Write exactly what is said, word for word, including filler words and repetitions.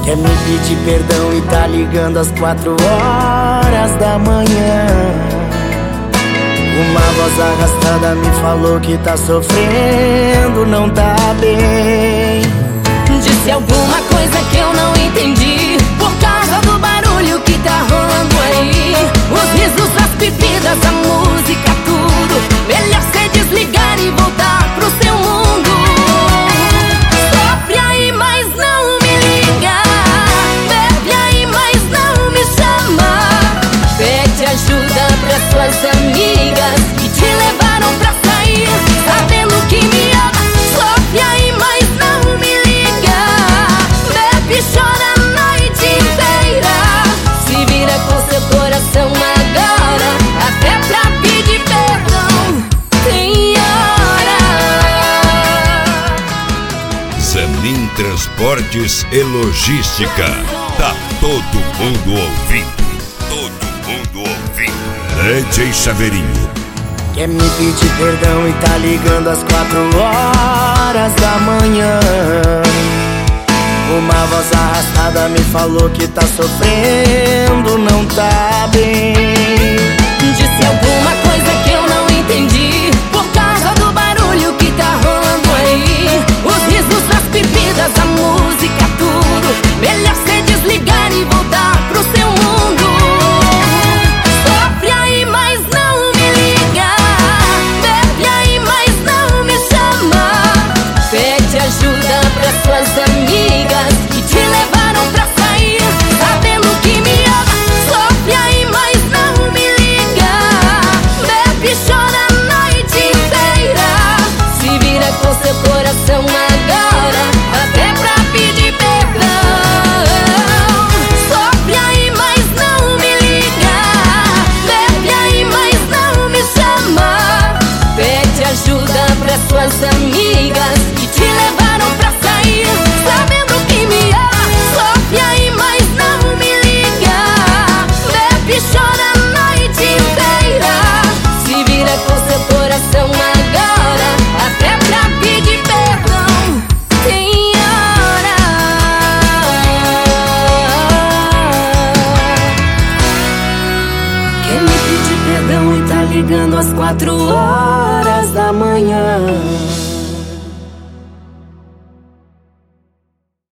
Quer me pedir perdão e tá ligando às quatro horas da manhã. Uma voz arrastada me falou que tá sofrendo, não tá bem. Disse alguma coisa que eu não entendi, por causa do barulho que tá rolando aí. Os risos, as bebidas, a música, tudo. Melhor cê desligar e voltar pro seu mundo. Sofre aí, mas não me liga. Bebe aí, mas não me chama. Pede ajuda pras suas amigas que te levaram pra sair, sabendo que me ama. Sofre aí, mas não me liga. Bebe e chora a noite inteira. Se vira com seu coração agora, até pra pedir perdão tem hora. Zanin Transportes e Logística. Tá todo mundo ouvindo. Todo mundo ouvindo. D J Chaveirinho. Quer me pedir perdão e tá ligando às quatro horas da manhã. Uma voz arrastada me falou que tá sofrendo, não tá bem. Disse alguma coisa que eu não entendi, por causa do barulho que tá rolando aí. Os risos, as bebidas, a música, tudo. Melhor cê desligar e voltar pro seu mundo. Sofre aí, mas não me liga. Bebe aí, mas não me chama. Pede ajuda pras suas amigas que te levaram pra sair, sabendo que me ama. Sofre aí, mas não me liga. Bebe e chora a noite inteira. Se vira com seu coração agora, até pra pedir perdão. Sofre aí, mas não me liga. Bebe aí, mas não me chama. Pede ajuda pras suas amigas que te levaram pra sair, sabendo que me ama. Sofre aí, mas não me liga. Bebe e chora a noite inteira. Se vira com seu coração agora, até pra pedir perdão tem hora. Quer me pedir perdão e tá ligando às quatro horas da manhã.